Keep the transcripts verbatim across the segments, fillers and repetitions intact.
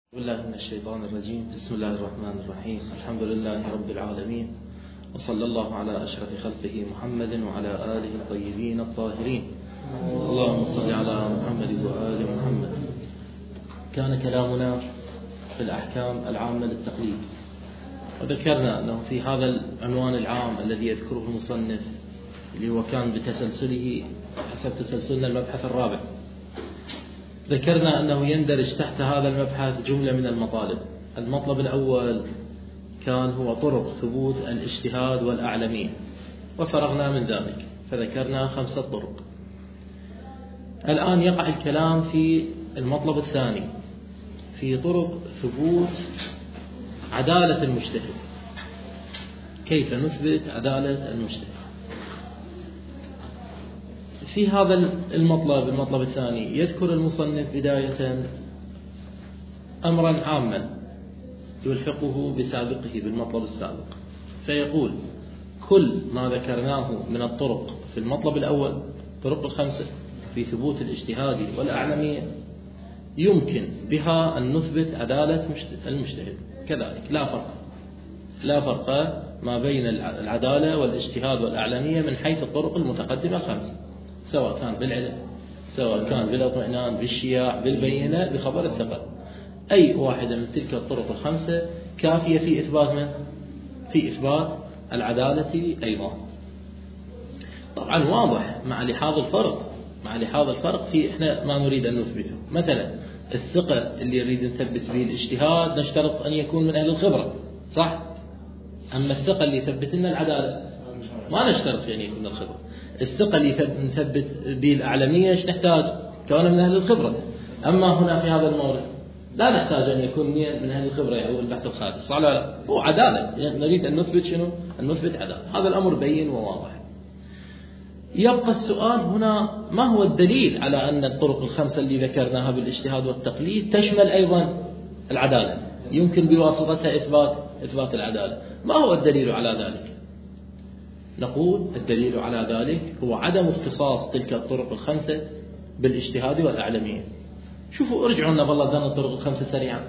بالله من الشيطان الرجيم. بسم الله الرحمن الرحيم. الحمد لله رب العالمين، وصلى الله على أشرف خلقه محمد وعلى آله الطيبين الطاهرين. اللهم صل على محمد وآل محمد. كان كلامنا في الأحكام العامة للتقليد، وذكرنا أنه في هذا العنوان العام الذي يذكره المصنف اللي هو كان بتسلسله حسب تسلسلنا المبحث الرابع، ذكرنا أنه يندرج تحت هذا المبحث جملة من المطالب. المطلب الأول كان هو طرق ثبوت الاجتهاد والأعلمية، وفرغنا من ذلك فذكرنا خمسة طرق. الآن يقع الكلام في المطلب الثاني، في طرق ثبوت عدالة المجتهد. كيف نثبت عدالة المجتهد؟ في هذا المطلب المطلب الثاني يذكر المصنف بداية أمرا عاما يلحقه بسابقه بالمطلب السابق، فيقول كل ما ذكرناه من الطرق في المطلب الأول، طرق الخمسة في ثبوت الاجتهاد والأعلمية، يمكن بها أن نثبت عدالة المجتهد. كذلك لا فرق لا فرق ما بين العدالة والاجتهاد والأعلمية من حيث الطرق المتقدمة الخمسة، سواء كان بالعلم، سواء كان بالاطمئنان، بالشياع، بالبينة، بخبر الثقة. أي واحدة من تلك الطرق الخمسة كافية في إثبات من؟ في إثبات العدالة أيضا. طبعا واضح مع لحاظ الفرق مع لحاظ الفرق في إحنا ما نريد أن نثبته. مثلا الثقة اللي يريد نثبت به الاجتهاد نشترط أن يكون من أهل الخبرة، صح؟ أما الثقة اللي يثبت لنا العدالة ما نشترط في أن يكون من الخبرة. الثقة اللي نثبت به الأعلمية ايش نحتاج؟ كونه من أهل الخبرة. أما هنا في هذا المورد لا نحتاج أن يكون من أهل الخبرة، يعني البحث الخامس صح لا لا هو عدالة، يعني نريد أن نثبت شنو؟ أن نثبت عدالة. هذا الأمر بين وواضح. يبقى السؤال هنا، ما هو الدليل على أن الطرق الخمسة اللي ذكرناها بالاجتهاد والتقليد تشمل أيضا العدالة، يمكن بواسطتها إثبات إثبات العدالة؟ ما هو الدليل على ذلك؟ نقول الدليل على ذلك هو عدم اختصاص تلك الطرق الخمسة بالاجتهاد والأعلمية. شوفوا ارجعوا لنا والله ذن الطرق الخمسة سريعا.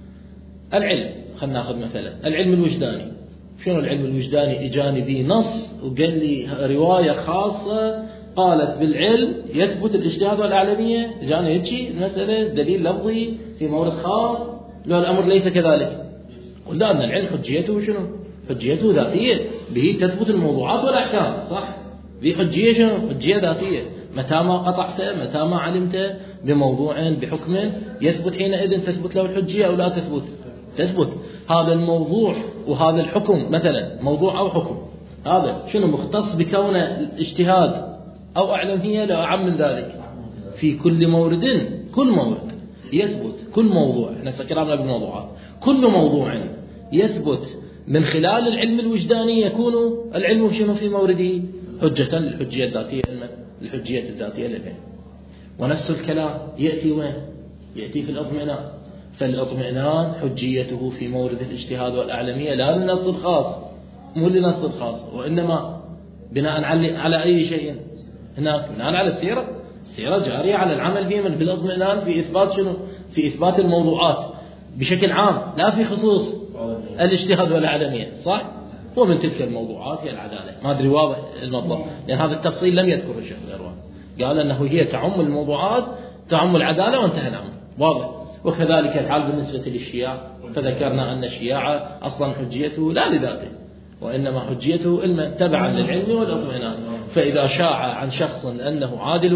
العلم، خلنا ناخذ مثلا العلم الوجداني. شنو العلم الوجداني؟ اجاني به نص وقال لي رواية خاصة قالت بالعلم يثبت الاجتهاد والأعلمية، اجاني هيك المسألة دليل لفظي في مورد خاص. لو الأمر ليس كذلك، قلنا أن العلم حجيته شنو؟ حجيته ذاتية، به تثبت الموضوعات والأحكام، صح؟ به حجية شنو؟ حجية ذاتية. متى ما قطعت، متى ما علمت بموضوع بحكم، يثبت حينئذ تثبت له الحجية أو لا تثبت؟ تثبت. هذا الموضوع وهذا الحكم مثلا موضوع أو حكم، هذا شنو مختص بكونه اجتهاد أو أعلمية؟ لا أعم من ذلك. في كل مورد، كل مورد يثبت، كل موضوع، احنا كلامنا بالموضوعات، كل موضوع يثبت من خلال العلم الوجداني يكون العلم شنو في مورده؟ حجة للحجية الذاتية، الحجية الذاتية للعلم. ونفس الكلام يأتي وين؟ يأتي في الأطمئنان. فالأطمئنان حجيته في مورد الاجتهاد والأعلمية لا للنص الخاص، مو للنص الخاص، وإنما بناء على أي شيء هناك؟ بناء على السيرة. السيرة جارية على العمل فيه من بالأطمئنان في إثبات شنو؟ في إثبات الموضوعات بشكل عام، لا في خصوص الاجتهاد والأعلمية، صح؟ ومن تلك الموضوعات هي العدالة. ما أدري واضح المطلب، لأن هذا التفصيل لم يذكره الشيخ الأروان، قال أنه هي تعم الموضوعات، تعم العدالة، وانتهى الأمر. واضح. وكذلك الحال بالنسبة للشياع، فذكرنا أن الشياع أصلا حجيته لا لذاته، وإنما حجيته علما تبعا للعلم والأطمئنان. فإذا شاع عن شخص أنه عادل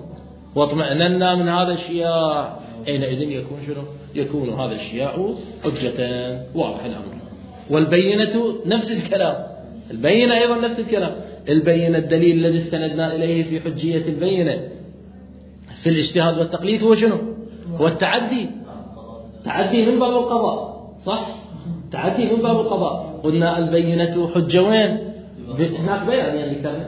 واطمئننا من هذا الشياع، حينئذ يكون شنو؟ يكون هذا الشياع حجة. واضح الأمر. والبينة نفس الكلام، البينة أيضا نفس الكلام. البينة الدليل الذي استندنا إليه في حجية البينة في الاجتهاد والتقليد هو شنو؟ هو التعدي. تعدي من باب القضاء، صح؟ تعدي من باب القضاء. قلنا البينة حجة وين؟ هناك بيان يعني كان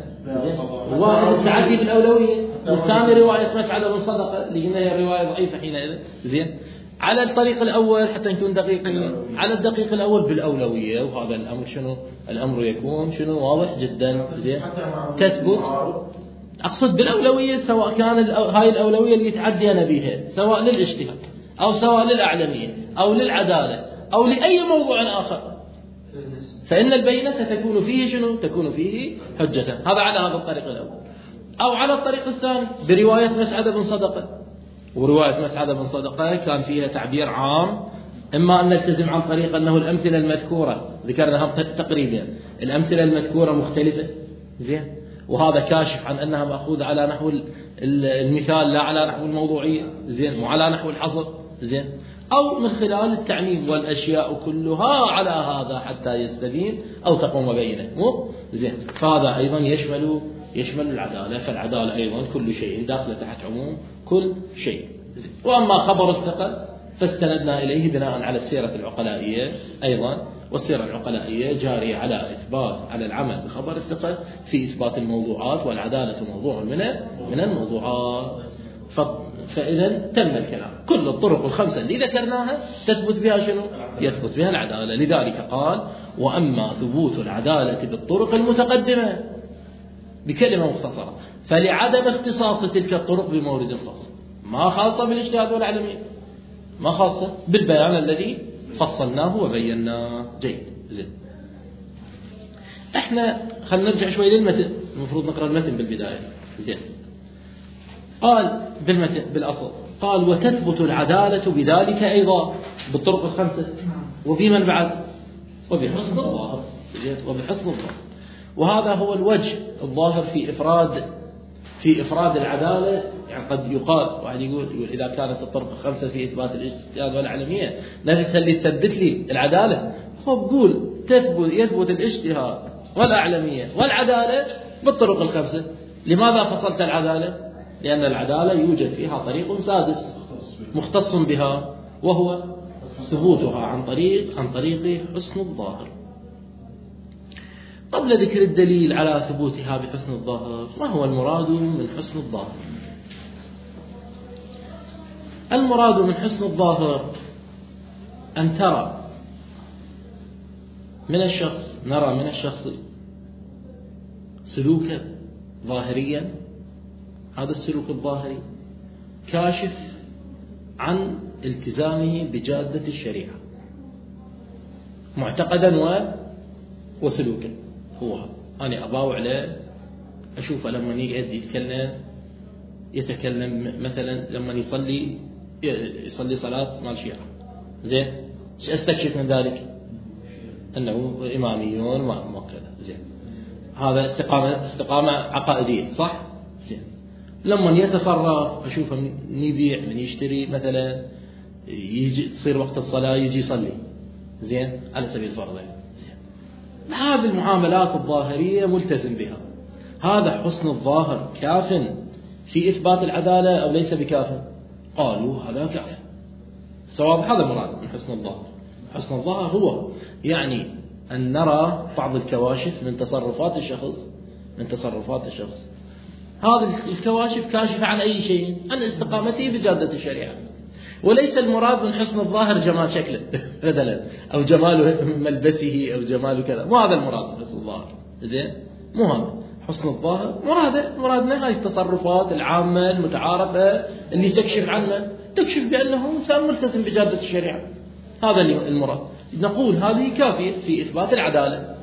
واحد التعدي بالأولوية، والثاني رواية مسعد بن صدقة اللي قلنا هي رواية ضعيفة حينئذ. زين. على الطريق الأول حتى نكون دقيقين، على الدقيق الأول بالأولوية، وهذا الأمر شنو؟ الأمر يكون شنو؟ واضح جدا. زين. تثبت، أقصد بالأولوية سواء كان هاي الأولوية اللي يتعدي أنا بها، سواء للاجتهاد أو سواء للأعلمية أو للعدالة أو لأي موضوع آخر، فإن البينة تكون فيه شنو؟ تكون فيه حجة. هذا على هذا الطريق الأول. أو على الطريق الثاني برواية مسعد بن صدقة، ورواية مسعد بن صدقة كان فيها تعبير عام، إما أن نلتزم عن طريق أنه الأمثلة المذكورة ذكرناها تقريبا، الأمثلة المذكورة مختلفة، زين، وهذا كاشف عن أنها مأخوذة على نحو المثال لا على نحو الموضوعية، زين، مو على نحو الحصر، زين، أو من خلال التعميم والأشياء كلها على هذا حتى يستبين أو تقوم بينه، مو زين. فهذا أيضا يشمل يشمل العدالة، فالعدالة أيضا كل شيء داخل تحت عموم كل شيء، زين. وأما خبر الثقة فاستندنا إليه بناء على السيرة العقلائية أيضا، والسيرة العقلائية جارية على إثبات على العمل بخبر الثقة في إثبات الموضوعات، والعدالة موضوع من من الموضوعات. فإذا تم الكلام، كل الطرق الخمسة اللي ذكرناها تثبت بها شنو؟ يثبت بها العدالة. لذلك قال: وأما ثبوت العدالة بالطرق المتقدمة بكلمة مختصرة فلعدم اختصاص تلك الطرق بمورد خاص، ما خاصة بالاجتهاد والعلمية، ما خاصة بالبيان الذي فصلناه وبيناه. جيد، زين. احنا خلينا نرجع شوي للمتن، المفروض نقرأ المتن بالبداية، زين. قال بالمتن بالأصل، قال: وتثبت العدالة بذلك أيضا بالطرق الخمسة، وبمن بعد؟ وبحسن الظاهر، وبحسن الظاهر. وهذا هو الوجه الظاهر في إفراد في إفراد العدالة. يعني قد يقال، واحد يقول يقول إذا كانت الطرق الخمسة في إثبات الاجتهاد والعلمية نفسها اللي تثبت لي العدالة، هو بقول تثبت يثبت الاجتهاد والأعلمية والعدالة بالطرق الخمسة. لماذا فصلت العدالة؟ لأن العدالة يوجد فيها طريق سادس مختص بها، وهو ثبوتها عن طريق عن طريق حسن الظاهر. قبل ذكر الدليل على ثبوتها بحسن الظاهر، ما هو المراد من حسن الظاهر؟ المراد من حسن الظاهر أن ترى من الشخص نرى من الشخص سلوكا ظاهريا، هذا السلوك الظاهري كاشف عن التزامه بجادة الشريعة معتقدا و... وسلوكا. هو أنا أباوع له، أشوفه لما يقعد يتكلم يتكلم مثلا لما يصلي يصلي صلاة مال شيعة، زين، ايش استكشف من ذلك؟ أنه إماميون ما كذا، زين، هذا استقامة استقامة عقائدية، صح؟ زين. لما يتصرف أشوفه من يبيع من يشتري مثلا، يجي تصير وقت الصلاة يجي يصلي، زين، على سبيل الفرض، زين. هذه المعاملات الظاهرية ملتزم بها. هذا حسن الظاهر كاف في إثبات العدالة أو ليس بكاف؟ قالوا هذا كاف. سواء هذا مراد من حسن الظاهر. حسن الظاهر هو يعني أن نرى بعض الكواشف من تصرفات الشخص من تصرفات الشخص هذه الكواشف كاشفة عن أي شيء، عن استقامته بجادة الشريعة. وليس المراد من حسن الظاهر جمال شكله مثلا، أو جمال ملبسه، أو جمال كذا، مو هذا المراد من حسن الظاهر، زين، مو هذا حسن الظاهر. مراده مرادنا هاي التصرفات العامة المتعارفة اللي تكشف عنه، تكشف بأنه إنسان ملتزم بجادة الشريعة، هذا المراد. نقول هذه كافية في إثبات العدالة.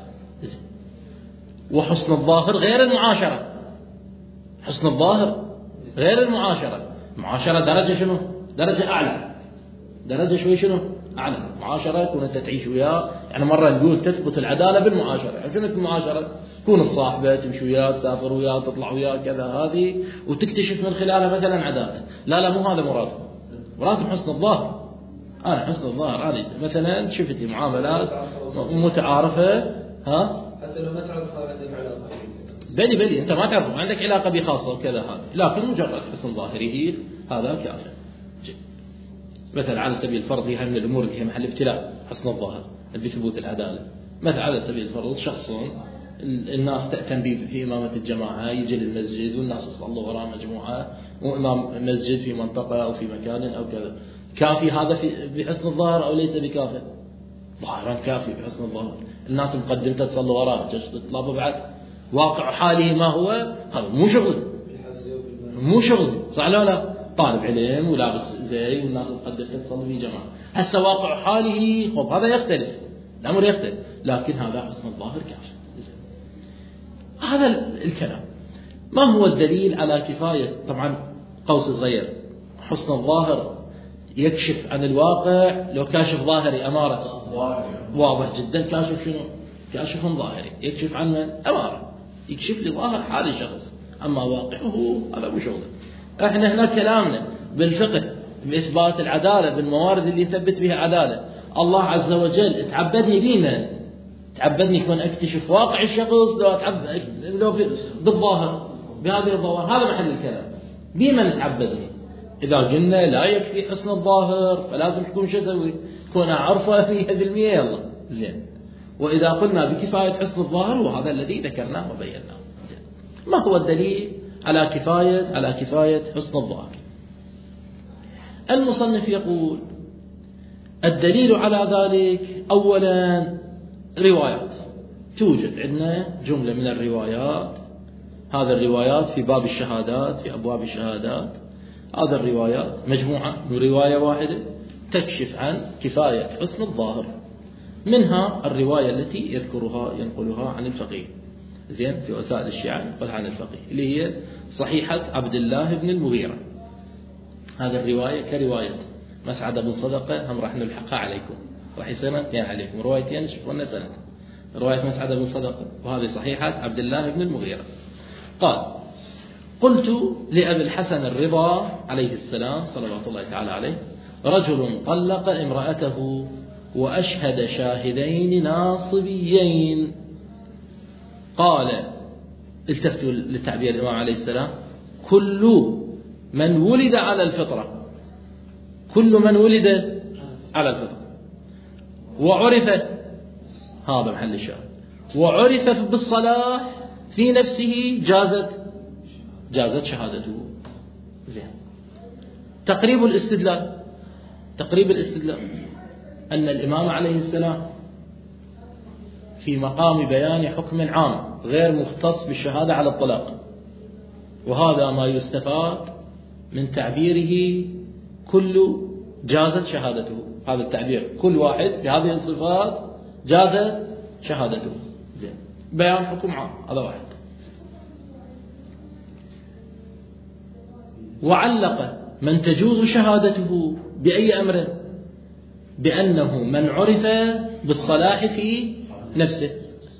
وحسن الظاهر غير المعاشرة، حسن الظاهر غير المعاشرة. المعاشرة درجة شنو؟ درجة أعلى، درجة شوي شنو؟ أعلى. معاشرة يكون أنت تعيش وياه، يعني مرة نقول تثبت العدالة بالمعاشرة. يعني شنو المعاشرة؟ تكون الصاحبة تمشي وياه، تسافر وياه، تطلع وياه كذا، هذه وتكتشف من خلالها مثلا عدالة. لا لا، مو هذا مراده. مراده حسن الظاهر. أنا حسن الظاهر أنا مثلا شفت معاملات متعارفة، ها؟ حتى لو ما تعرف عندك علاقة بلي بلي أنت ما تعرف عندك علاقة بخاصة وكذا، هذا لكن مجرد حسن ظاهره هذا كافي. مثلا على سبيل الفرض هي من الأمور اللي هي محل ابتلاء حسن الظاهر بثبوت العدالة. مثلا على سبيل الفرض شخص الناس تأتم به في إمامة الجماعة، يجي للمسجد والناس يصلوا وراء مجموعة، وإمام مسجد في منطقة أو في مكان أو كذا، كافي هذا في بحسن الظاهر أو ليس بكافي؟ ظاهرا كافي بحسن الظاهر. الناس مقدمته تصلوا وراء تطلبوا بعد، واقع حاله ما هو، هذا مو شغل، مو شغل، صح لا لا؟ طالب علم ولابس زي والناس تقدر تصلي في جماعة. هسه واقع حاله خب هذا يختلف، الأمر يختلف، لكن هذا حسن الظاهر كافي. هذا الكلام. ما هو الدليل على كفاية؟ طبعا قوس صغير، حسن الظاهر يكشف عن الواقع. لو كاشف ظاهري أمارة واضح جدا، كاشف شنو؟ كاشف ظاهري يكشف عن من؟ أمارة، يكشف لي ظاهر حال الشخص، أما واقعه هذا مو شغله. احنا هنا كلامنا بالفقه بإثبات العدالة بالموارد اللي يثبت بها عدالة. الله عز وجل تعبدني بينا، تعبدني كون اكتشف واقع الشخص لو اتعبد لو بالظاهر بهذه الظواهر، هذا محل الكلام. بمن تعبدني؟ اذا قلنا لا يكفي حسن الظاهر فلازم تكون شو اسوي؟ كون اعرفه مية بالمية يلا زين. واذا قلنا بكفايه حسن الظاهر وهذا الذي ذكرناه وبيناه. زين. ما هو الدليل على كفايه على كفايه حسن الظاهر؟ المصنف يقول الدليل على ذلك اولا روايات. توجد عندنا جملة من الروايات، هذا الروايات في باب الشهادات، في أبواب الشهادات، هذا الروايات مجموعة من رواية واحدة تكشف عن كفاية حسن الظاهر. منها الرواية التي يذكرها ينقلها عن الفقيه، زين، في وسائل الشيعة ينقلها عن الفقيه، اللي هي صحيحة عبد الله بن المغيرة. هذا الرواية كرواية مسعد بن صدقة، هم راح نلحقها عليكم، راح يصير يعني عليكم روايتين شوفونا سنة. رواية مسعد بن صدقة وهذه صحيحة عبد الله بن المغيرة. قال: قلت لأبي الحسن الرضا عليه السلام صلوات الله تعالى عليه: رجل طلق امرأته وأشهد شاهدين ناصبيين. قال، التفتوا للتعبير الإمام عليه السلام: كل من ولد على الفطرة، كل من ولد على الفطرة وعرف، هذا محل الشاهد، وعرف بالصلاح في نفسه جازت جازت شهادته. زين. تقريب الاستدلال، تقريب الاستدلال أن الإمام عليه السلام في مقام بيان حكم عام غير مختص بالشهادة على الطلاق، وهذا ما يستفاد من تعبيره كل جازت شهادته. هذا التعبير كل واحد بهذه الصفات جازت شهادته. زين. بيان حكم عام، هذا واحد. وعلق من تجوز شهادته بأي أمر؟ بأنه من عرف بالصلاح في نفسه.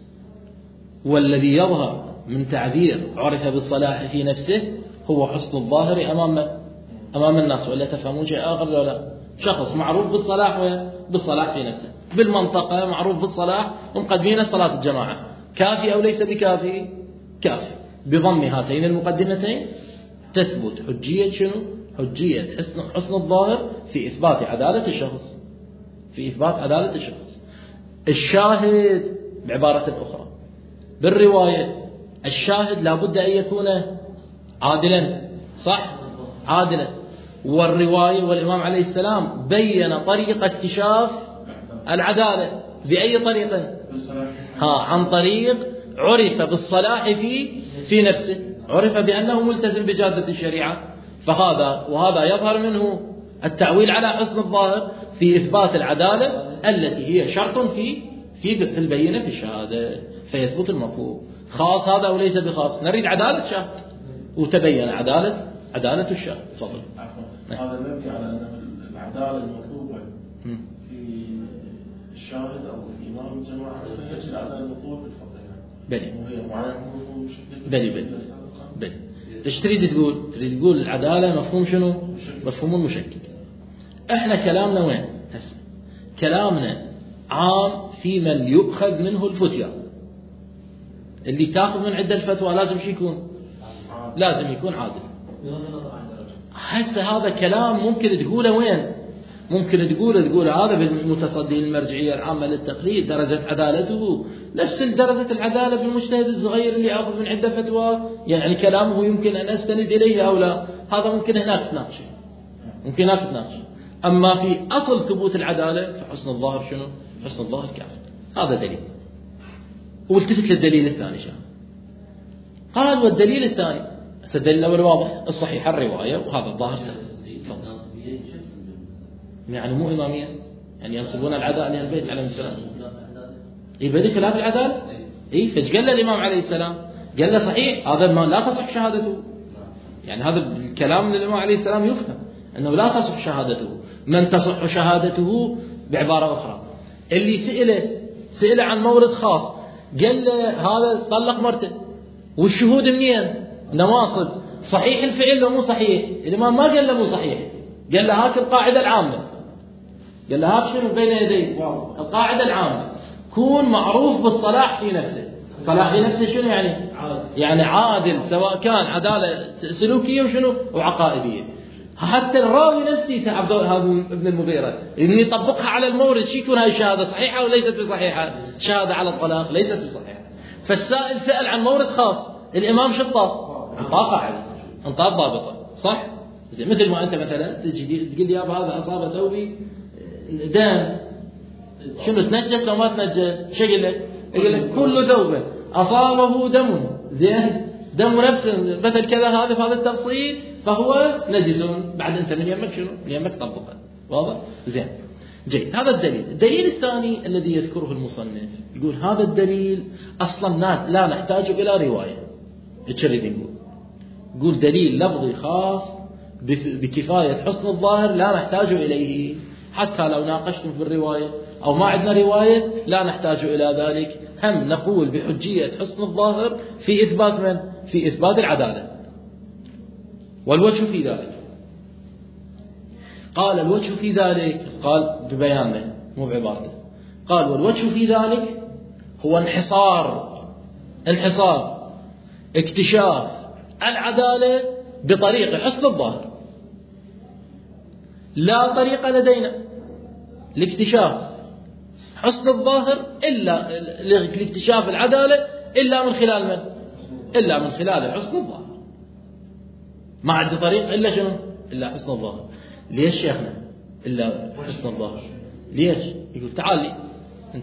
والذي يظهر من تعبير عرف بالصلاح في نفسه هو حسن الظاهر أمام أمام الناس. ولا تفهمون شيء آخر؟ لا لا، شخص معروف بالصلاح بالصلاح في نفسه، بالمنطقة معروف بالصلاح، ومقدمين صلاة الجماعة، كافي أو ليس بكافي؟ كافي. بضم هاتين المقدمتين تثبت حجية شنو؟ حجية حسن حسن الظاهر في إثبات عدالة الشخص، في إثبات عدالة الشخص. الشاهد بعبارة أخرى بالرواية، الشاهد لابد أن يكون عادلا، صح؟ عادلا. والرواية والإمام عليه السلام بين طريقة اكتشاف العدالة. بأي طريقة؟ ها، عن طريق عرف بالصلاح في في نفسه، عرف بأنه ملتزم بجادة الشريعة. فهذا وهذا يظهر منه التعويل على حسن الظاهر في إثبات العدالة التي هي شرط في في في البينة في الشهادة، فيثبت المطلوب. خاص هذا وليس بخاص، نريد عدالة شاهد وتبين عدالة عدالة الشاهد. تفضل. هذا مبني على أن العدالة المطلوبة في الشاهد أو في إمام الجماعة هي العدالة المطلوبة في الفقه. بلي بلي بلي بلي. ايش تريد تقول؟ تريد تقول العدالة مفهوم شنو؟ مفهوم المشكل. احنا كلامنا وين هسه؟ كلامنا عام في من يؤخذ منه الفتيا. اللي تاخذ من عدة الفتوى لازم شو يكون؟ لازم يكون عادل. هسه هذا كلام ممكن تقوله وين؟ ممكن تقوله تقوله هذا بالمتصدي المرجعية العامة للتقليد درجة عدالته نفس درجة العدالة بالمجتهد الصغير اللي أخذ من عدة فتوى. يعني كلامه يمكن أن أستند إليه أو لا، هذا ممكن هناك تناقشه، ممكن هناك تناقشه. أما في أصل ثبوت العدالة فحسن الظاهر شنو؟ حسن الظاهر كافي. هذا دليل. والتفت للدليل الثاني شان قال: والدليل الثاني، الدليل الأول واضح، الصحيح الرواية، وهذا الظاهر يعني مو إمامية، يعني ينصبون العداء لأهل البيت عليهم السلام. يبدأ خلاف العدالة. إيه فايش قال له الإمام عليه السلام؟ قال له صحيح هذا ما لا تصح شهادته، يعني هذا الكلام من الإمام عليه السلام يفهم أنه لا تصح شهادته. من تصح شهادته بعبارة أخرى اللي سئله سئله عن مورد خاص قال له هذا طلق مرته والشهود منين؟ نواصب، صحيح الفعل ومو صحيح؟ الإمام ما قال له مو صحيح، قال له هاك القاعدة العامة، قال له هاك شنو بين يديك القاعدة العامة، كون معروف بالصلاح في نفسه. صلاح في نفسه شنو يعني؟ يعني عادل، سواء كان عدالة سلوكية وشنو وعقائدية. حتى الراوي نفسه تعب هذا ابن المغيرة إن يطبقها على المورد، شي يكون هاي الشهادة صحيحة وليست بصحيحة؟ شهادة على الطلاق ليست بصحيحة. فالسائل سأل عن مورد خاص، الإمام شطة انطاق قاعدة، انطاق ضابطة، صح؟ زي مثل ما أنت مثلا تجي تقول لي يا أبا هذا أصاب ثوبي دم، شنو تنجس أو ما تنجس؟ شو يقول لك؟ يقول لك كل ثوب أصابه دم، زين دم نفسه مثل كذا، هذا في هذا التفصيل فهو نجس. بعد أنت من يمك شنو؟ من يمك طبقه، واضح؟ زين جيد. هذا الدليل. الدليل الثاني الذي يذكره المصنف يقول هذا الدليل أصلا لا نحتاج إلى رواية. إيش نريد نقول؟ يقول دليل لفظي خاص بكفاية حسن الظاهر لا نحتاج إليه، حتى لو ناقشتم في الرواية أو ما عندنا رواية لا نحتاج إلى ذلك، هم نقول بحجية حسن الظاهر في إثبات من؟ في إثبات العدالة. والوجه في ذلك، قال الوجه في ذلك، قال ببيانه مو بعبارته، قال والوجه في ذلك هو انحصار انحصار اكتشاف العدالة بطريق حسن الظاهر. لا طريق لدينا لاكتشاف حسن الظاهر إلا لاكتشاف العدالة إلا من خلال من؟ إلا من خلال حسن الظاهر. ما عندي طريق إلا شنو؟ إلا حسن الظاهر. ليش شيخنا إلا حسن الظاهر؟ ليش؟ يقول تعال لي أنت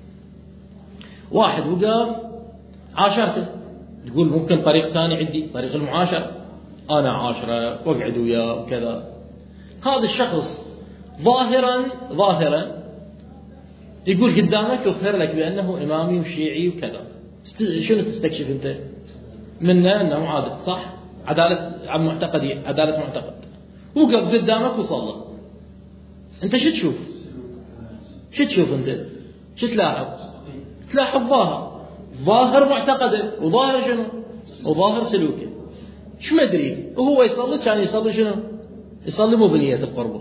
واحد وقف عاشرته، تقول ممكن طريق ثاني عندي، طريق المعاشرة، أنا عاشرة واقعد وياه وكذا. هذا الشخص ظاهرا ظاهرا يقول قدامك يظهر لك بأنه إمامي وشيعي وكذا، شنو تستكشف أنت منه؟ أنه عادل، صح؟ عدالة عن معتقدي، عدالة معتقد. وقف قدامك وصلى، أنت شو تشوف؟ شو تشوف أنت؟ شو تلاحظ؟ تلاحظ ظاهر ظاهر معتقده وظاهر شنو؟ وظاهر سلوكه. شو ما أدري وهو يصلي كان يصلي شنو؟ يصلي مو بنية القربة،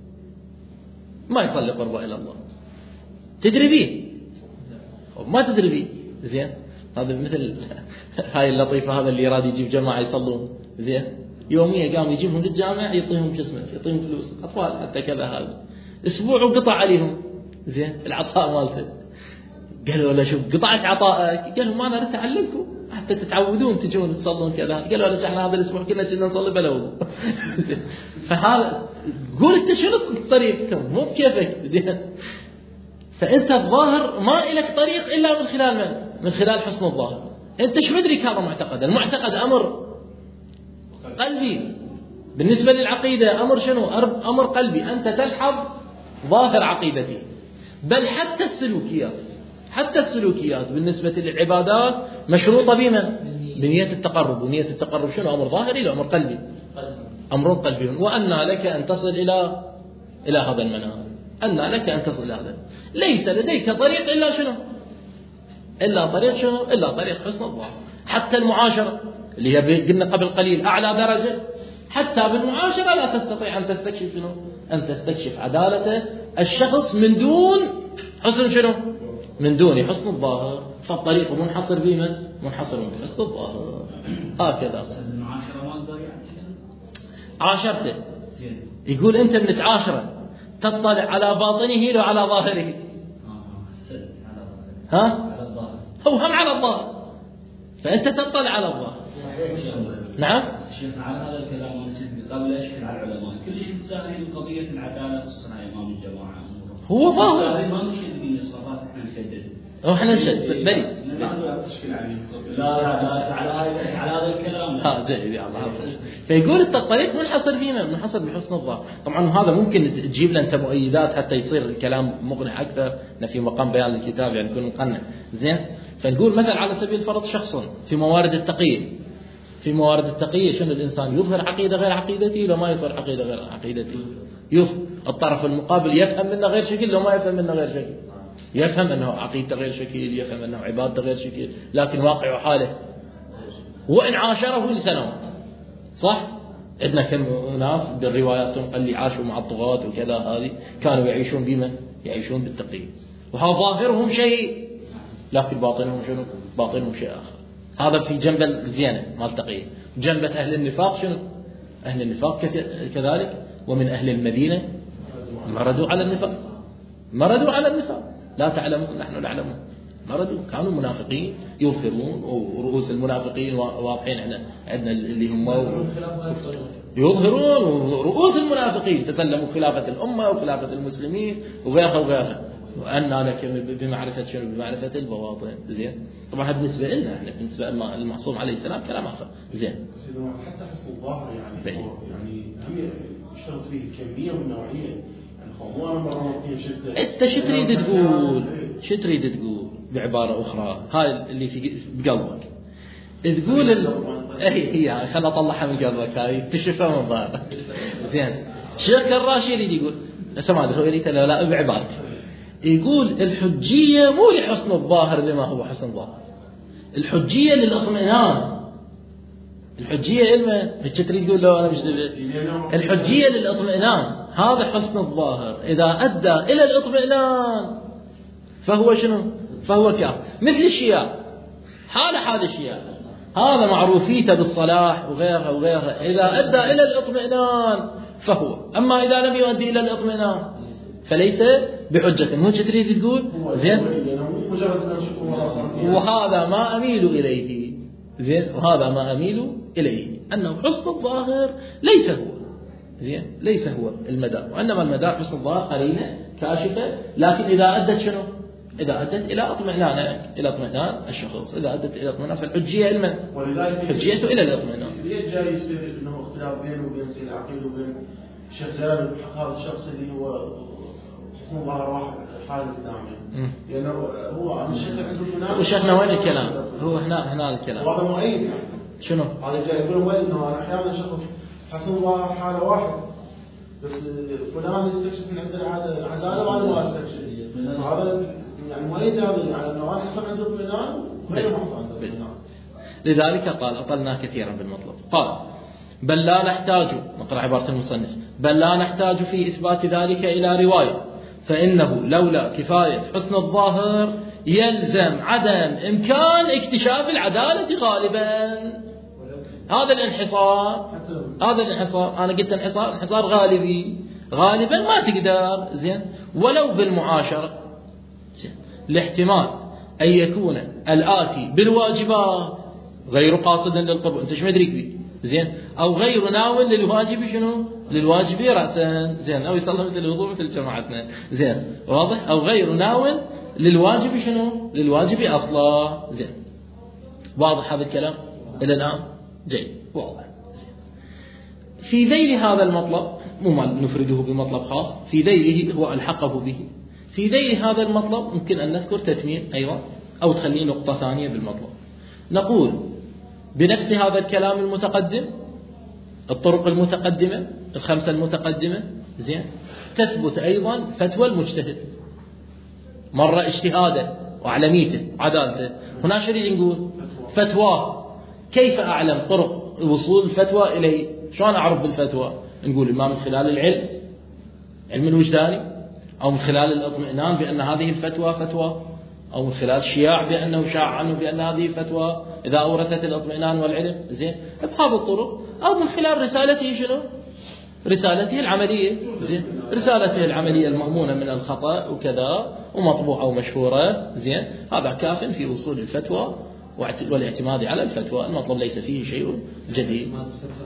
ما يصلي قربة إلى الله، تدري بيه ما تدري بيه. زين هذا مثل هاي اللطيفة، هذا اللي يراد يجيب جماعة يصلون، زين يوميا قام يجيبهم للجامع يعطيهم شو اسمه، يعطيهم فلوس أطفال حتى كذا، هذا أسبوع وقطع عليهم، زين العطاء مالته. قالوا له شوف قطعت عطائك؟ قالوا ما أنا أريد أعلمكم حتى تتعودون تجون تصلون كذا. قالوا له احنا هذا الأسبوع كنا كنا نصلي بلا وضوء. فهذا قول أنت شنو طريقكم مو بكيفك، زين. فأنت الظاهر ما إلك طريق إلا من خلال من؟ من خلال حسن الظاهر. أنت شو مدرك هذا معتقد؟ المعتقد أمر قلبي، بالنسبة للعقيدة أمر شنو؟ أمر قلبي، أنت تلحظ ظاهر عقيدتي. بل حتى السلوكيات، حتى السلوكيات بالنسبة للعبادات مشروطة بما؟ بنية التقرب. ونية التقرب شنو؟ أمر ظاهري ولا أمر قلبي؟ أمر قلبي. وأن لك أن تصل إلى إلى هذا المنام، أن لك أن تصل إلى هذا. ليس لديك طريق إلا شنو؟ إلا طريق شنو؟ إلا طريق حسن الظاهر. حتى المعاشرة اللي هي قلنا قبل قليل أعلى درجة، حتى بالمعاشرة لا تستطيع أن تستكشف شنو؟ أن تستكشف عدالة الشخص من دون حسن شنو؟ من دون حسن الظاهر. فالطريق منحصر بمن؟ منحصر بحسن الظاهر. هكذا. المعاشرة ما نقدر يعني عاشرته، يقول أنت من تعاشره تطلع على باطنه لو على ظاهره. ها؟ هو هم على الظاهر، فأنت تطلع على الظاهر. نعم. شيخنا على هذا الكلام قبل أشكل على العلماء كل شيء تساهل قضية العدالة خصوصا إمام الجماعة. هو ظاهر. ما نشد من الصفات احنا نشدد. احنا نشد بلي. تشكيل عليه. لا لا لا على هذا على هذا الكلام. ها جيد يا الله. فيقول الطريق منحصر فينا، منحصر بحسن الظاهر. طبعا هذا ممكن تجيب له انت مؤيدات حتى يصير الكلام مقنع اكثر، ان في مقام بيان الكتاب يعني يكون مقنع زين. فنقول مثلا على سبيل الفرض شخص في موارد التقية، في موارد التقية شنو الإنسان يظهر عقيدة غير عقيدته لو ما يظهر عقيدة غير عقيدته؟ يظهر. الطرف المقابل يفهم منه غير شكل لو ما يفهم منه غير شكل، يفهم أنه عقيدته غير شكل، يفهم أنه عبادته غير شكل، لكن واقع حاله وإن عاشره لسنوات. صح؟ عندنا كم ناس بالروايات تنقل اللي عاشوا مع الطغاة وكذا، هذه كانوا يعيشون بما يعيشون بالتقية، وها ظاهرهم شيء لكن باطنهم شنو؟ باطنهم شيء آخر. هذا في جنب الزينة مال التقية. جنبة أهل النفاق شنو؟ أهل النفاق كذلك، ومن أهل المدينة مردوا على النفاق، مردوا على النفاق، لا تعلمون نحن نعلمون، مردوا كانوا منافقين يظهرون، ورؤوس المنافقين واضحين. احنا عندنا اللي هم يظهرون، ورؤوس المنافقين تسلموا خلافة الأمة وخلافة المسلمين وغيرها وغيرها، وأنا لك بمعرفة شنو؟ بمعرفة البواطن. زين. طبعا هذا بالنسبة لنا احنا، بالنسبة للمعصوم عليه السلام كلام آخر. زين. بس إذا حتى حسن الظاهر يعني بي. يعني هم يشترط فيه كمية والنوعية، يعني خو أنا مرة مرتين شفته. أنت شو تريد تقول؟ شو تريد تقول بعبارة أخرى؟ هاي اللي في بقلبك. تقول ال... هي هي خلنا أطلعها من قلبك، هاي تشوفها من ظاهر. زين. شيخ الراشي يريد يقول سمعت هو يريد لا لا بعبارة. يقول الحجية مو لحسن الظاهر لما هو حسن الظاهر، الحجية للإطمئنان. الحجية إلما مش تريد تقول له أنا مش الحجية للإطمئنان، هذا حسن الظاهر إذا أدى إلى الإطمئنان فهو شنو؟ فهو كافر. مثل الشيعة، حال حال الشيعة هذا معروفيته بالصلاح وغيرها وغيرها، إذا أدى إلى الإطمئنان فهو، أما إذا لم يؤدي إلى الإطمئنان فليس بحجة. مو تريد تقول زين؟ وهذا ما أميل إليه. زين. وهذا ما أميل إليه أنه حسن الظاهر ليس هو زين، ليس هو المدار، وإنما المدار حسن الظاهر قرينة كاشفة، لكن إذا أدت شنو؟ إذا أدت إلى اطمئنان، إلى اطمئنان الشخص، إذا أدت إلى اطمئنان فالحجية المن حجيته إلى الاطمئنان. ليش جاي يصير إنه اختلاف بينه وبين سيد العقيل وبين الشيخ جلال هذا الشخص اللي هو حسن الظاهر واحد حال قدامه، لأنه هو عن الشيخ عنده وشيخنا وين الكلام؟ هو هنا هنا الكلام. وهذا مؤيد شنو؟ هذا جاي يقول مؤيد إنه أنا أحيانا شخص حسن الظاهر حالة واحد، بس فلان يستكشف من عند العادة العدالة وأنا ما أستكشف. هذا يعني مؤيد هذا يعني أنه أنا حسن عنده اطمئنان غير محصن عنده اطمئنان. لذلك قال أطلنا كثيرا بالمطلب. قال بل لا نحتاج، نقرأ عبارة المصنف، بل لا نحتاج في إثبات ذلك إلى رواية، فإنه لولا كفاية حسن الظاهر يلزم عدم إمكان اكتشاف العدالة غالبا. هذا الانحصار، هذا الانحصار أنا قلت انحصار، انحصار غالبي، غالبا ما تقدر. زين. ولو بالمعاشرة زين. الاحتمال أن يكون الآتي بالواجبات غير قاصدا للقرب، أنت شو مدريك بي زين، أو غير ناول للواجب شنو؟ للواجب رأسا زين، أو يصلي مثل الوضوء مثل جماعتنا زين، واضح؟ أو غير ناول للواجب شنو؟ للواجب أصلا. زين. واضح هذا الكلام إلى الآن؟ جيد. واضح. زين. في ذيل هذا المطلب، مو ما نفرده بمطلب خاص، في ذيله هو ألحقه به، في ذيل هذا المطلب ممكن أن نذكر تتميم أيضا، أو تخليه نقطة ثانية بالمطلب. نقول بنفس هذا الكلام المتقدم، الطرق المتقدمة الخمسة المتقدمة زين، تثبت أيضا فتوى المجتهد، مرة اجتهاده وأعلميته وعدالته. هنا شو نريد نقول؟ فتوى. كيف أعلم طرق وصول الفتوى إليه؟ شلون أعرف بالفتوى؟ نقول إما من خلال العلم، علم الوجداني، أو من خلال الاطمئنان بأن هذه الفتوى فتوى، أو من خلال الشياع بأنه شاع عنه بأن هذه فتوى إذا أورثت الاطمئنان والعلم زين بهذه الطرق، أو من خلال رسالته شنو؟ رسالته العملية زين، رسالته العملية المأمونة من الخطأ وكذا ومطبوعة ومشهورة زين، هذا كاف في وصول الفتوى والاعتماد على الفتوى. المطلب ليس فيه شيء جديد.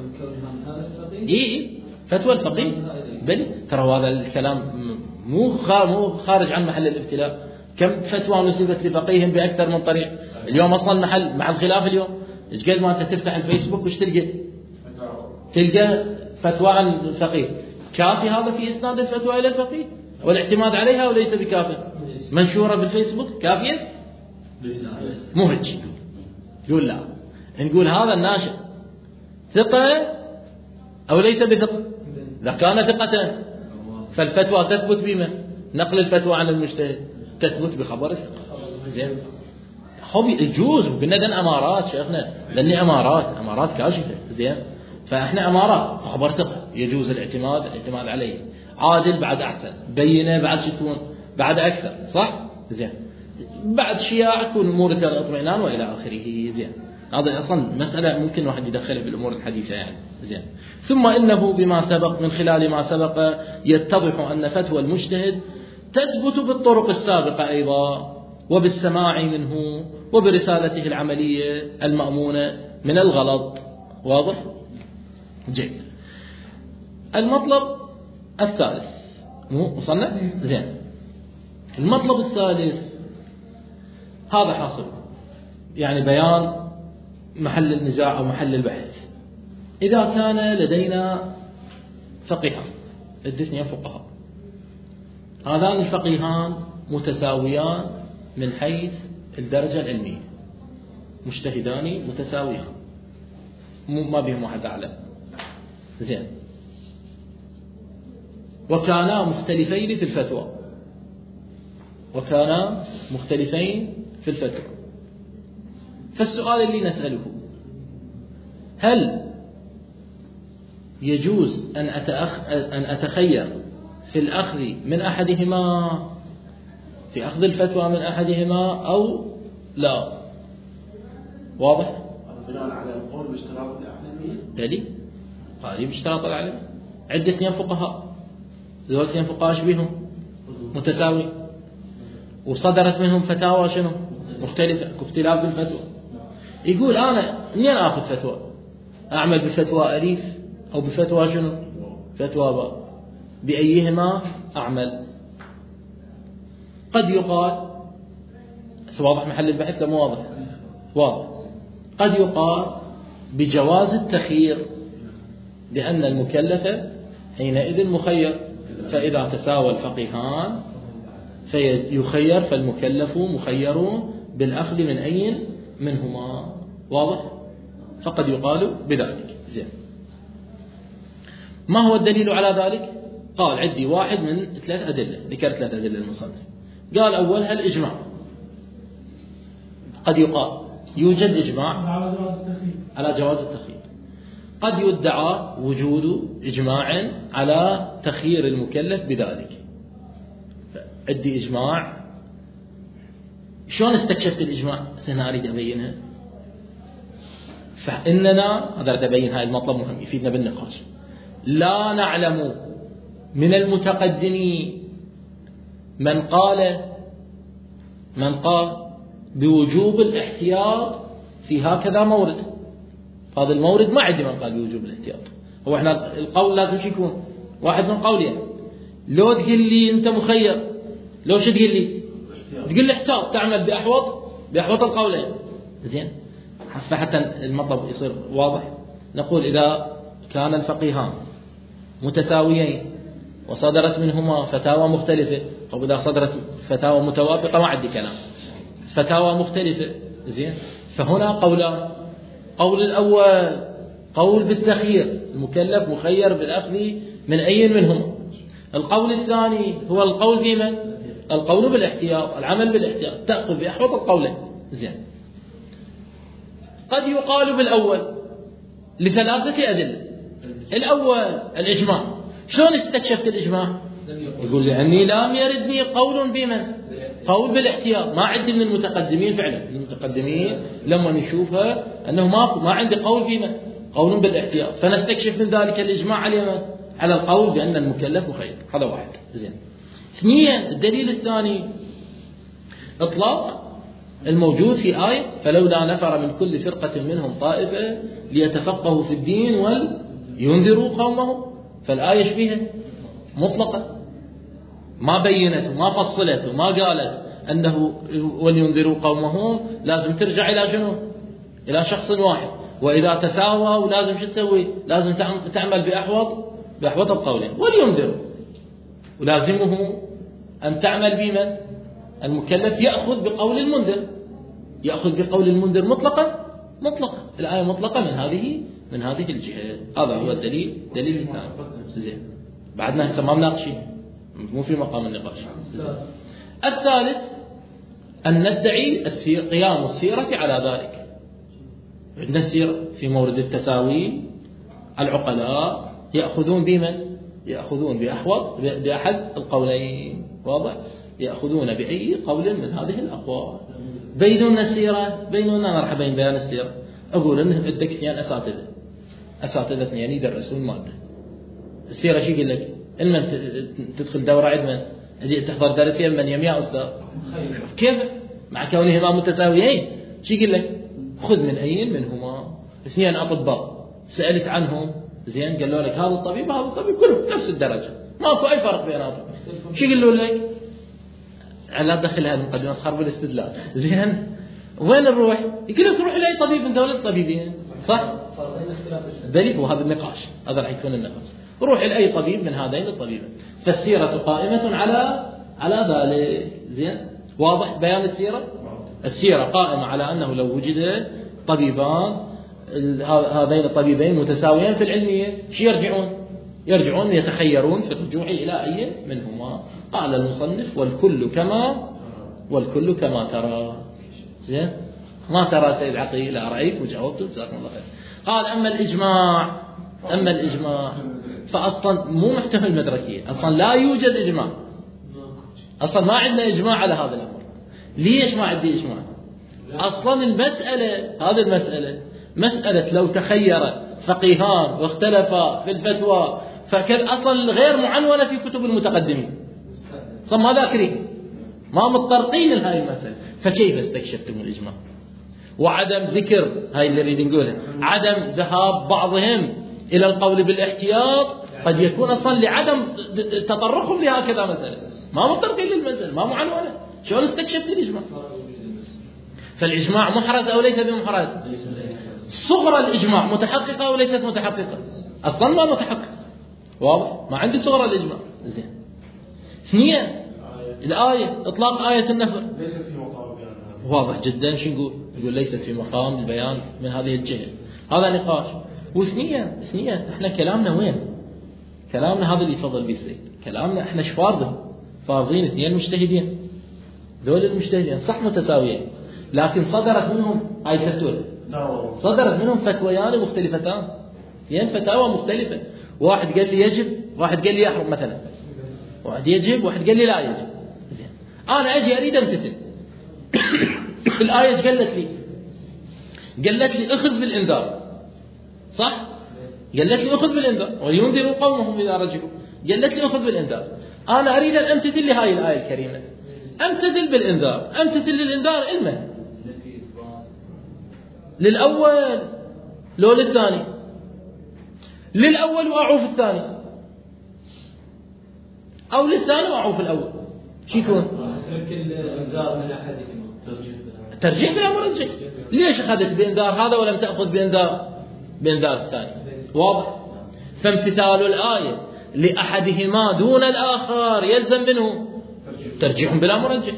إيه فتوى الفقيه بل ترى هذا الكلام مو مو خارج عن محل الابتلاء. كم فتوى نسبت لفقيه بأكثر من طريق، اليوم أصلا محل محل خلاف اليوم. إيش قد ما أنت تفتح الفيسبوك وش تلقى؟ تلقى فتوى عن الفقيه. كافي هذا في إسناد الفتوى إلى الفقيه والاعتماد عليها وليس بكافي؟ منشورة بالفيسبوك كافية؟ مو هيك يقول. يقول لا، نقول هذا الناشر ثقة أو ليس بثقة. إذا كان ثقة فالفتوى تثبت بما نقل الفتوى عن المجتهد، تثبت بخبر الثقة. زين خب يجوز قلنا دن أمارات شيخنا، لأني أمارات أمارات كاشفة. زين فإحنا أمارات خبر ثقة يجوز الاعتماد الاعتماد عليه. عادل بعد أحسن، بينة بعد شتون بعد أكثر، صح؟ زين بعد شياع يكون أمور الاطمئنان وإلى آخره. زين هذا أصلا مسألة ممكن واحد يدخلها بالأمور الحديثة يعني. زين ثم إنه بما سبق من خلال ما سبق يتضح أن فتوى المجتهد تثبت بالطرق السابقة أيضا، وبالسماع منه وبرسالته العملية المأمونة من الغلط. واضح؟ جيد. المطلب الثالث مو وصلنا؟ زين المطلب الثالث هذا حاصل يعني بيان محل النزاع أو محل البحث. إذا كان لدينا فقيهان الاثنين فقهاء، هذان الفقيهان متساويان من حيث الدرجة العلمية، مجتهدان متساويان ما بهم واحد أعلى. زين وكانا مختلفين في الفتوى وكانا مختلفين في الفتوى فالسؤال اللي نسأله هل يجوز أن أتأخ... أن أتخير في الأخذ من أحدهما في أخذ الفتوى من أحدهما أو لا؟ واضح؟ بناء على القول باشتراط الأعلمية. بلي قال باشتراط الأعلمية. عدة اثنين فقهاء، ذول اثنين فقهاء ايش بيهم؟ متساوي، وصدرت منهم فتاوى شنو؟ مختلفة، اختلاف بالفتوى. يقول أنا منين آخذ فتوى؟ أعمل بفتوى أليف أو بفتوى شنو؟ فتوى باء، بأيهما أعمل؟ قد يقال واضح محل البحث لا مو واضح؟ واضح. قد يقال بجواز التخيير لأن المكلف حينئذ مخير، فإذا تساوى الفقيهان فيخير فالمكلف مخير بالأخذ من أي منهما. واضح؟ فقد يقال بذلك. زين ما هو الدليل على ذلك؟ قال عندي واحد من ثلاث أدلة، ذكر ثلاث أدلة المصنف. قال أولها الإجماع. قد يقال يوجد إجماع على جواز التخيير، قد يدعى وجود إجماع على تخيير المكلف بذلك. عندي إجماع، شلون استكشفت الإجماع؟ سنة أريد أبينها. فإننا هذا أريد أبين، هاي المطلب مهم يفيدنا بالنقاش. لا نعلم من المتقدمين من قال من قال بوجوب الاحتياط في هكذا مورد. هذا المورد ما عندي من قال بوجوب الاحتياط. هو احنا القول لازم شو يكون؟ واحد من قولين. لو تقول لي انت مخير، لو شو تقول لي؟ تقول لي احتاط، تعمل باحوط باحوط القولين. زين فحتى المطلب يصير واضح نقول إذا كان الفقيهان متساويين وصدرت منهما فتاوى مختلفة، أو إذا صدرت فتاوى متوافقة ما عندي كلام، فتاوى مختلفة. زين فهنا قولان. قول الأول قول بالتخيير، المكلف مخير بالأخذ من أي منهما. القول الثاني هو القول بمن؟ القول بالاحتياط، العمل بالاحتياط، تأخذ بأحوط القولين. زين قد يقال بالأول لثلاثة أدلة. الأول الإجماع. شلون استكشفت الإجماع؟ يقول لأني لم يردني قول بمن؟ قول بالاحتياط. ما عندي من المتقدمين فعلا، من المتقدمين لما نشوفها أنه ما ما عندي قول بمن؟ قول بالاحتياط، فنستكشف من ذلك الإجماع على من؟ على القول بأن المكلف مخير. هذا واحد. زين اثنين الدليل الثاني إطلاق الموجود في آية فلولا نفر من كل فرقة منهم طائفة ليتفقهوا في الدين ولينذروا قومهم. فالآية شبيهة مطلقة، ما بينت وما فصلت وما قالت أنه ولينذروا قومهم لازم ترجع إلى شنو؟ إلى شخص واحد. وإذا تساوى ولازم شو تسوي؟ لازم تعمل بأحوط بأحوط القولين. ولينذروا ولازمه أن تعمل بمن؟ المكلف يأخذ بقول المنذر، يأخذ بقول المنذر مطلقا مطلقا. الآية مطلقة من هذه من هذه الجهة. هذا هو الدليل دليل الثاني. زين بعدنا هسه ما بناقشين، مو في مقام النقاش. الثالث أن ندعي السير قيام السيرة على ذلك. عندنا السيرة في مورد التساوي العقلاء يأخذون بمن؟ يأخذون بأحوط بأحد القولين. واضح؟ يأخذون بأي قول من هذه الأقوال. بيننا السيرة بيننا مرحبا بيان السيرة. أقول إنه عندك اثنين أساتذة أساتذة اثنين يدرسون مادة السيرة. شو يقول لك؟ إما تدخل دورة عند من تحضر درسين من يمياء أستاذ كيف مع كونهما متساويين. شو يقول لك؟ خذ من أي منهما. اثنين أطباء سألت عنهم زين قالوا لك هذا الطبيب هذا الطبيب كلهم نفس الدرجة ماكو أي فرق بيناتهم. شو يقولوا لك؟ على دخلها المقدمة خرب الاستدلال. زين وين نروح؟ يقول لك روح لأي طبيب من دولة الطبيبين. صح؟ دليل وهذا النقاش هذا راح يكون النقاش. روح لأي طبيب من هذين الطبيبين. فالسيرة قائمة على على ذلك. زين واضح بيان السيرة. السيرة قائمة على أنه لو وجد طبيبان هذين الطبيبين متساويين في العلمية شو يرجعون؟ يرجعون يتخيرون في الرجوع إلى أي منهما. قال المصنف والكل كما والكل كما ترى. زين ما ترى سيد عقيل رأيت وجاوبت جزاكم الله خير. قال أما الإجماع أما الإجماع فأصلا مو محتوى المدركية. أصلا لا يوجد إجماع. أصلا ما عندنا إجماع على هذا الأمر. ليش ما عندي إجماع؟ أصلا المسألة هذه المسألة مسألة لو تخير فقيهان واختلفا في الفتوى فكان أصلا غير معنونة في كتب المتقدمين. أصلا ما ذاكرين ما مضطرقين لهذه المسألة. فكيف استكشفتم الإجماع؟ وعدم ذكر هاي اللي نريد نقولها عدم ذهاب بعضهم إلى القول بالاحتياط قد يكون أصلا لعدم تطرقهم لهكذا مسألة. ما مضطرقين للمسألة ما معنونة. شلون استكشفت الإجماع؟ فالإجماع محرز أو ليس بمحرز؟ صغرى الإجماع متحققة أو ليست متحققة؟ أصلا ما متحققة. واضح؟ ما عندي صغرى الإجماع. زين اثنين الآية إطلاق آية النفر ليست في مقام البيان. واضح جدا. شو نقول؟ نقول ليست في مقام البيان من هذه الجهة. هذا نقاش. واثنين اثنين احنا كلامنا وين؟ كلامنا هذا اللي يفضل به السيد. كلامنا احنا ايش فارضين؟ فارضين اثنين مجتهدين. ذول المجتهدين صح متساويين لكن صدرت منهم هاي فتوى صدرت منهم فتويان مختلفتان. اثنين فتاوى مختلفة. واحد قال لي يجب واحد قال لي يحرم مثلا. واحد يجب واحد قال لي لا يجب. زين أنا أجي أريد أمتثل. الآية قالت لي قالت لي أخذ بالإنذار صح؟ قالت لي أخذ بالإنذار ولينذروا قومهم إذا رجعوا. قالت لي أخذ بالإنذار. أنا أريد أن أمتثل لهذه الآية الكريمة. أمتثل بالإنذار. أمتثل للإنذار علمه للأول لو للثاني. للأول وأعوف الثاني أو للثاني وأعوف الأول. شو يكون؟ ترجيح بلا مرجح. ليش أخذت بإنذار هذا ولم تأخذ بإنذار بإنذار الثاني؟ واضح. فامتثال الآية لأحدهما دون الآخر يلزم منه ترجيح بلا مرجح.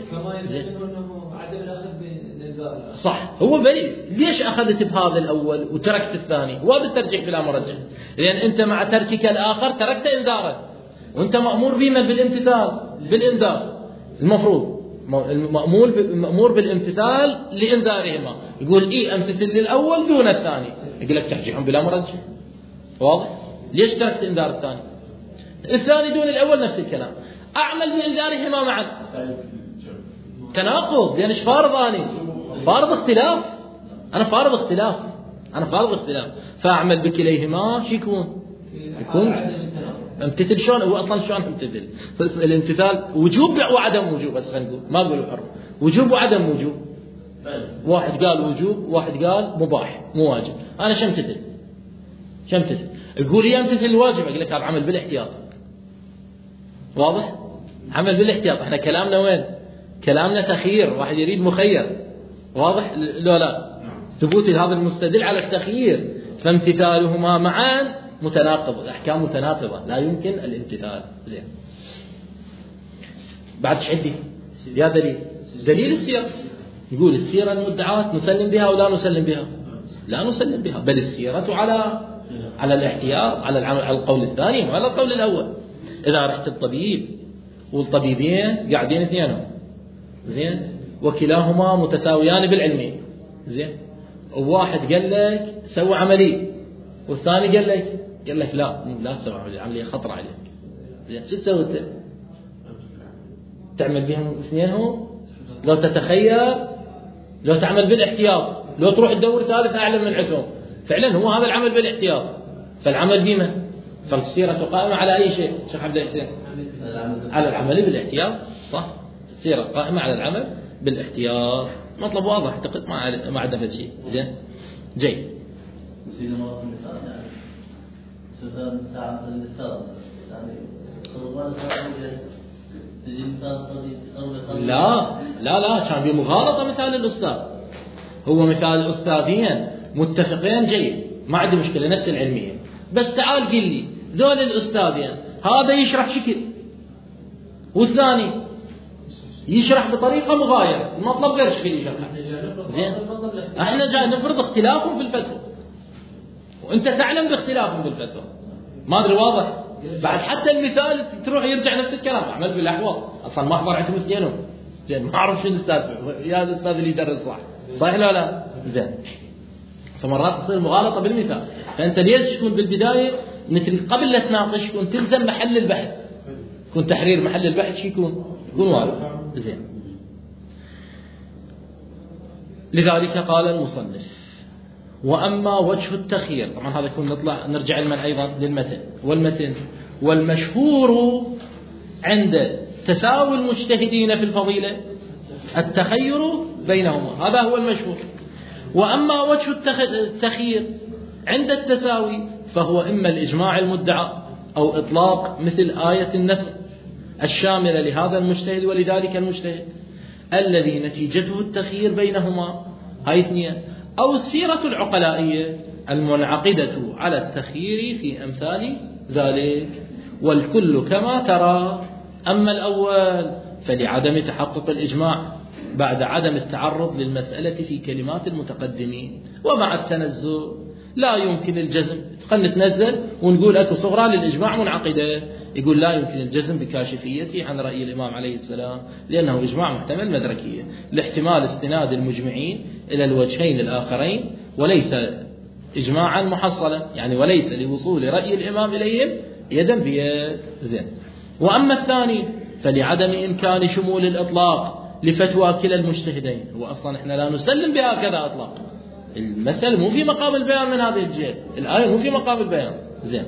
صح هو بريء. ليش أخذت بهذا الأول وتركت الثاني؟ هو بالترجيح بلا مرجح. لأن أنت مع تركك الآخر تركت إنذاره وأنت مأمور بما بالامتثال بالإنذار. المفروض مأمور مأمور بالامتثال لإنذارهما. يقول إيه أمتثل للأول دون الثاني. يقول لك ترجيح بلا مرجح. واضح. ليش تركت إنذار الثاني؟ الثاني دون الأول نفس الكلام. أعمل بإنذارهما معا تناقض. لأن إيش فارض أنا؟ فارض اختلاف. أنا فارض اختلاف أنا فارض اختلاف فأعمل بكليهما شو يكون؟ يكون امتثل. شلون هو أصلا شلون امتثل؟ الامتثال وجوب وعدم وجوب. بس خلينا نقول ما أقول حرم وجوب وعدم وجوب. واحد قال وجوب واحد قال مباح مو واجب. أنا شو امتثل؟ شو امتثل؟ يقول لي امتثل الواجب. أقول لك هذا عمل بالاحتياط. واضح؟ عمل بالاحتياط. احنا كلامنا وين؟ كلامنا تخيير، واحد يريد مخير، واضح لو لا؟ ثبوت هذا المستدل على التخيير، فامتثالهما معا متناقض، أحكام متناقضة لا يمكن الامتثال. زين بعد ايش عندي؟ يا دليل دليل السيرة، يقول السيرة المدعاة نسلم بها ولا نسلم بها؟ لا نسلم بها، بل السيرة على على الاحتياط، على على القول الثاني وعلى القول الأول. إذا رحت الطبيب والطبيبين قاعدين اثنينهم زين وكلاهما متساويان بالعلمية زين، وواحد قال لك سوي عملية والثاني قال لك قال لك لا لا تسوي عملية، عملية خطر عليك زين، شو تسوي انت؟ تعمل بهم اثنينهم؟ لو تتخيل، لو تعمل بالاحتياط، لو تروح تدور ثالث أعلم من عندهم، فعلا هو هذا العمل بالاحتياط. فالعمل بما فالسيرة قائمة على أي شيء؟ شيخ عبد الحسين على العمل بالاحتياط، صح؟ السيرة قائمة على العمل بالاحتياط، مطلب واضح اعتقد ما ما عندنا شيء. زين جيد. لا لا لا كان بمغالطة مثال الأستاذ، هو مثال الأستاذين متفقين جيد ما عندي مشكلة نفس العلمية، بس تعال قل لي ذول الأستاذين هذا يشرح شكل والثاني يشرح بطريقة مغايرة، المطلب غير شكل يشرح. زين احنا جاي نفرض اختلافهم بالفتوى وانت تعلم باختلافهم بالفتوى، ما ادري واضح؟ بعد حتى المثال تروح يرجع نفس الكلام، اعمل بالاحوط اصلا ما احضر عندهم اثنينهم زين، ما اعرف شنو السالفه يا الاستاذ اللي يدرس صح صحيح لا لا؟ زين فمرات تصير مغالطه بالمثال، فانت ليش تكون بالبدايه مثل قبل لا تناقش تكون تلزم محل البحث، يكون تحرير محل البحث شو يكون؟ يكون واضح. زين لذلك قال المصنف وأما وجه التخيير، طبعا هذا يكون نطلع نرجع لمن أيضا للمتن، والمتن والمشهور عند تساوي المجتهدين في الفضيلة التخير بينهما، هذا هو المشهور. وأما وجه التخيير عند التساوي فهو إما الإجماع المدعى أو إطلاق مثل آية النفي الشاملة لهذا المجتهد ولذلك المجتهد الذي نتيجته التخيير بينهما، هاي اثنين، أو السيرة العقلائية المنعقدة على التخيير في أمثال ذلك، والكل كما ترى. أما الأول فلعدم تحقق الإجماع بعد عدم التعرض للمسألة في كلمات المتقدمين، ومع التنزل لا يمكن الجزم. خلنا نتنزل ونقول أكو صغرى للإجماع منعقدة، يقول لا يمكن الجزم بكاشفيته عن رأي الإمام عليه السلام لأنه إجماع محتمل مدركية لاحتمال استناد المجمعين إلى الوجهين الآخرين، وليس إجماعا محصلا يعني وليس لوصول رأي الإمام إليهم يدا بيد. زين. وأما الثاني فلعدم إمكان شمول الإطلاق لفتوى كلا المجتهدين، وأصلا إحنا لا نسلم بهكذا إطلاق، المسألة مو في مقام البيان من هذه الجهة، الآية مو في مقام البيان. زين.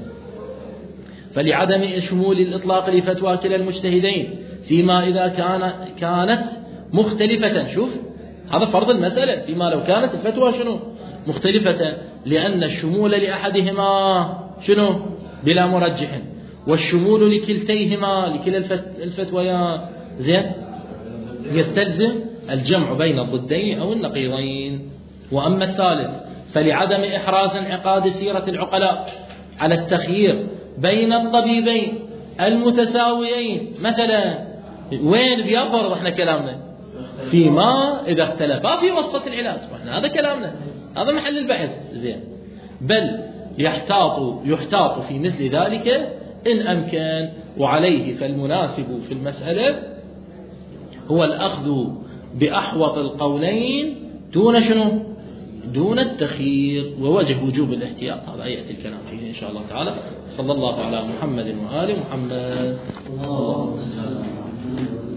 فلعدم شمول الإطلاق لفتوى كلا المجتهدين فيما إذا كان كانت مختلفة، شوف هذا فرض المسألة، فيما لو كانت الفتوى شنو مختلفة، لأن الشمول لأحدهما شنو بلا مرجح، والشمول لكلتيهما لكلا الفتويان زين يستلزم الجمع بين الضدين أو النقيضين. وأما الثالث فلعدم إحراز انعقاد سيرة العقلاء على التخيير بين الطبيبين المتساويين، مثلا وين بيفرض احنا كلامنا فيما إذا اختلفا في وصفة العلاج، واحنا هذا كلامنا، هذا محل البحث. زين. بل يحتاط يحتاط في مثل ذلك إن أمكن، وعليه فالمناسب في المسألة هو الأخذ بأحوط القولين دون شنو دون التخيير، ووجه وجوب الاحتياط هذا يأتي الكلام فيه إن شاء الله تعالى. صلى الله على محمد وآل محمد. الله